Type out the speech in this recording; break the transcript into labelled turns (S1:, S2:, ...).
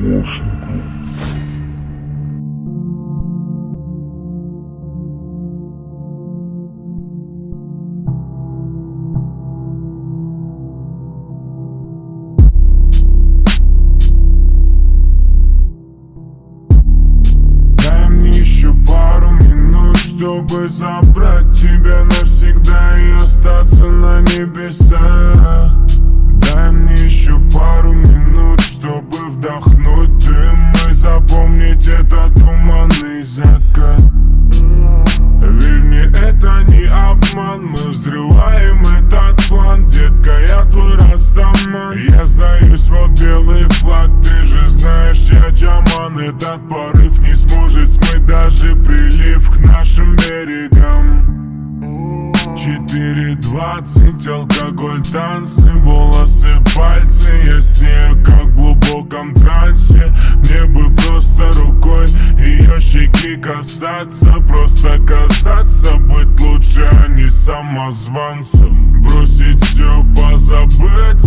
S1: Дай мне еще пару минут, чтобы забрать тебя навсегда и остаться на небесах. Дай мне еще пару минут, чтобы вдохнуть дым и запомнить этот туманный закат. Верь мне, это не обман, мы взрываем этот план. Детка, я твой растаман. Я сдаюсь, вот белый флаг, ты же знаешь, я Джаман. Этот порыв не сможет смыть даже прилив к нашим берегам. 4:20, алкоголь, танцы, волосы, пальцы. Я с ней как в глубоком трансе. Мне бы просто рукой ее щеки касаться. Просто касаться, быть лучше, а не самозванцем. Бросить все, позабыть